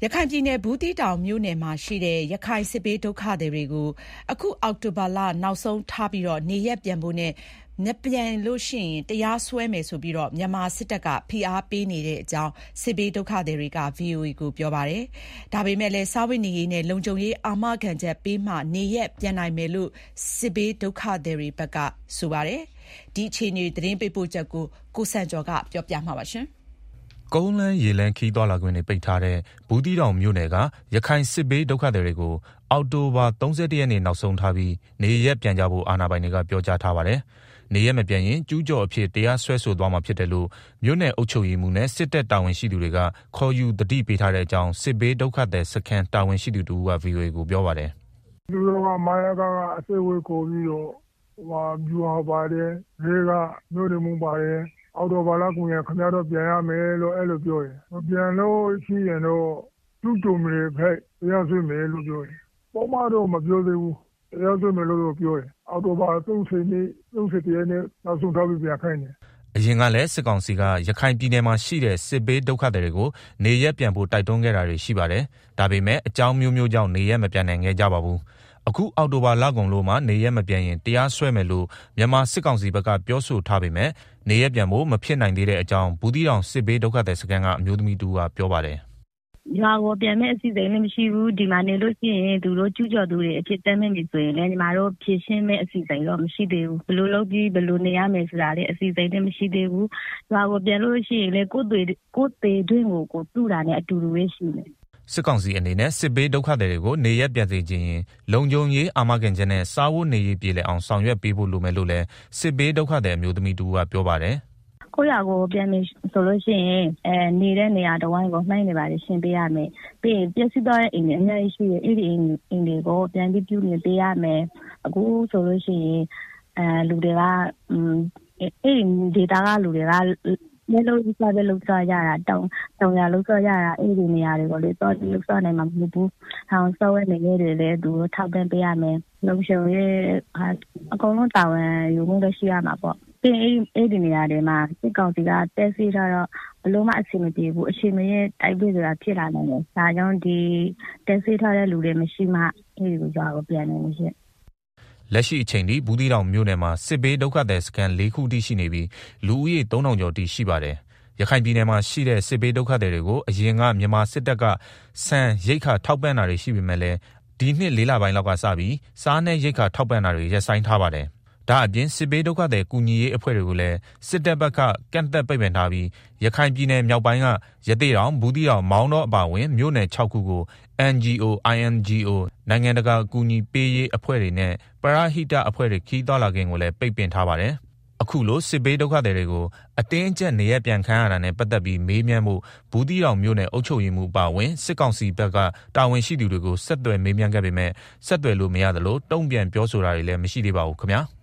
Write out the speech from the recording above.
ရခိုင်ပြည်နယ်ဘူးသီးတောင်မြို့နယ်မှာရှိတဲ့ရခိုင်စစ်ဘေးဒုက္ခသည်တွေကိုအခုအောက်တိုဘာလနောက်ဆုံးထားပြီးနေရပ်ပြန်ဖို့နဲ့မပြန်လို့ရှိရင်တရားစွဲမယ်ဆိုပြီးမြန်မာစစ်တပ်ကဖိအားပေးနေတဲ့အကြောင်းစစ်ဘေးဒုက္ခသည်တွေက VOA ကိုပြောပါတယ်။ဒါပေမဲ့လည်းစားဝတ်နေရေးနဲ့လုံခြုံရေးအာမခံချက်ပေးမှနေရပ်ပြန်နိုင်မယ်လို့စစ်ဘေးဒုက္ခသည်တွေဘက်ကဆိုပါတယ်။ဒီအခြေအနေသတင်းပေးပို့ချက်ကိုစံကျော်ကပြောပြမှာပါ။ကုန်းလန်းရေလန်းခီးသွားလာခွင့်တွေပိတ်ထားတဲ့ဘူးသီးတောင်မြို့နယ်ကရခိုင်စစ်ဘေးဒုက္ခသည်တွေကိုအောက်တိုဘာ31ရက်နေ့နောက်ဆုံးထားပြီးနေရပ်ပြန်ကြဖို့အာဏာပိုင်တွေကပြောကြားထားပါတယ်။နေရပ်မပြန်ရင်ကျူးကျော်အဖြစ်တရားစွဲဆိုသွားမှာဖြစ်တယ်လို့မြို့နယ်အုပ်ချုပ်ရေးမှူးနဲ့စစ်တပ်တာဝန်ရှိသူတွေကခေါ်ယူသတိပေးထားတဲ့အကြောင်းစစ်ဘေးဒုက္ခသည်စခန်းတာဝန်ရှိသူတို့က VOA ကိုပြောပါတယ်။သူတို့ကမာယာကအစိတ်ဝေးကိုပြီးတော့ဗျူဟာပါတယ်ရေကမြို့နယ်မှုပါတယ်အော်တိုဘာလကုန်ရခင်ဗျားတို့ပြန်ရမယ်လို့အဲ့လိုပြောတယ်။ပြန်လို့ရှိရင်တော့ကျူးကျော်မြေဖက်တရားစွဲမယ်လို့ပြောတယ်။ပေါ်မတော့မပြောသေးဘူး။တရားစွဲမယ်လို့ပြောတယ်။အော်တိုဘာ30ရက်နေ့နောက်ဆုံးထားပြီးပြန်ခိုင်းတယ်။အရင်ကလည်းစစ်ကောင်စီကရခိုင်ပြည်နယ်မှာရှိတဲ့စစ်ဘေးဒုက္ခသည်တွေကိုနေရပ်ပြန်ဖို့တိုက်တွန်းခဲ့တာတွေရှိပါတယ်။ဒါပေမဲ့အကြောင်းမျိုးမျိုးကြောင့်နေရပ်မပြန်နိုင်ခဲ့ကြပါဘူး။အခုအောက်တိုဘာလကုန်လို့မှနေရက်မပြန်ရင်တရားစွဲမယ်လို့မြန်မာစစ်ကောင်စီဘက်ကပြောဆိုထားပေမဲ့နေရက်ပြန်ဖို့မဖြစ်နိုင်သေးတဲ့အကြောင်းဘူးသီးတောင်စစ်ဘေးဒုက္ခသည်စခန်းကအမျိုးသမီးတူကပြောပါတယ်။ရွာကိုပြန်မဲ့အစီအစဉ်လည်းမရှိဘူးဒီမှာနေလို့ရှိရင်သူတို့ကျူးကျော်သူတွေအဖြစ်တမ်းမဲ့နေဆိုရင်လည်းညီမတို့ဖြည့်ရှင်းမဲ့အစီအစဉ်တော့မရှိသေးဘူးဘယ်လိုလုပ်ပြီးဘယ်လိုနေရမယ်ဆိုတာလည်းအစီအစဉ်လည်းမရှိသေးဘူးရွာကိုပြန်လို့ရှိရင်လည်းကိုယ်သေးတွင်းကိုတူတာနဲ့အတူတူပဲရှိနေစစ်ကောင်စီအနေနဲ့စစ်ဘေးဒုက္ခသည်တွေကိုနေရပ်ပြန်စေခြင်းရင်လုံခြုံရေးအာမခံချက်နဲ့စားဝတ်နေရေးပြည်လည်အောင်ဆောင်ရွက်ပေးဖို့လိုမယ်လို့လည်းစစ်ဘေးဒုက္ခသည်အမျိုးသမီးတူကပြောပါတယ်ကိုရကိုပြန်နေဆိုလို့ရှိရင်နေတဲ့နေရာတဝိုင်းကိုနှိုင်းနေပါလေရှင်းပေးရမယ်ပြီးရင်ပြည့်စုံတဲ့အိမ်တွေအများကြီးရှိရဲ့အဲ့ဒီအိမ်တွေကိုပြန်ပြီးပြုနေပေးရမယ်အခုဆိုလို့ရှိရင်လူတွေကအဲ့ဒီဒေတာကလူတွေကလဲလို့စားပဲလို့စားရတာတောင်ရလို့စားရတာအဲ့ဒီနေရာတွေကိုလေတော့လို့စားနိုင်မှာမဟုတ်ဘူး။ဟောင်းစောဝဲနေလေလေသူထောက်ပံ့ပေးရမယ်။လုံခြုံရေးအကုန်လုံးတာဝန်ယူမှုလည်းရှိရမှာပေါ့။ပြီးအဲ့ဒီနေရာတွေမှာစစ်ကောင်စီကတက်စီထားတော့ဘလို့မှအဆင်မပြေဘူးအချိန်မရဲ့တိုက်ပွဲဆိုတာဖြစ်လာနိုင်တယ်။ဒါကြောင့်ဒီတက်စီထားတဲ့လူတွေမရှိမှအဲ့ဒီကိုကြွားကိုပြန်နေလို့ရှိရင်လက်ရှိအချိန်ထိဘူးသီးတောင်မြို့နယ်မှာစစ်ဘေးဒုက္ခသည်စခန်း၄ခုတိရှိနေပြီးလူဦးရေ3000ကျော်တိရှိပါတယ်။ရခိုင်ပြည်နယ်မှာရှိတဲ့စစ်ဘေးဒုက္ခသည်တွေကိုအရင်ကမြန်မာစစ်တပ်ကစံရိတ်ခါထောက်ပံ့တာတွေရှိပေမဲ့လည်းဒီနှစ်4လပိုင်းလောက်ကစပြီးစားနဲ့ရိတ်ခါထောက်ပံ့တာတွေရပ်ဆိုင်းထားပါတယ်။ဒါအပြင်စစ်ဘေးဒုက္ခသည်ကူညီရေးအဖွဲ့တွေကိုလည်းစစ်တပ်ဘက်ကကန့်သက်ပိတ်ပင်ထားပြီးရခိုင်ပြည်နယ်မြောက်ပိုင်းကရသေ့တောင်ဘူးသီးတောင်မောင်းတော့အပါအဝင်မြို့နယ်6ခုကို NGO INGO နိုင်ငံတကာအကူအညီပေးရေးအဖွဲ့တွေနဲ့ပရဟိတအဖွဲ့တွေခီးသွားလာခြင်းကိုလည်းပိတ်ပင်ထားပါတယ်။အခုလိုစစ်ဘေးဒုက္ခသည်တွေကိုအတင်းအကျပ်နေရပြန်ခံရတာနဲ့ပတ်သက်ပြီးမေးမြန်းဖို့ဘူးသီးတောင်မြို့နယ်အုပ်ချုပ်ရေးမှူးအပါအဝင်စစ်ကောင်စီဘက်ကတာဝန်ရှိသူတွေကိုဆက်သွယ်မေးမြန်းခဲ့ပေမဲ့ဆက်သွယ်လို့မရသလိုတုံ့ပြန်ပြောဆိုတာတွေလည်းမရှိသေးပါဘူးခင်ဗျာ။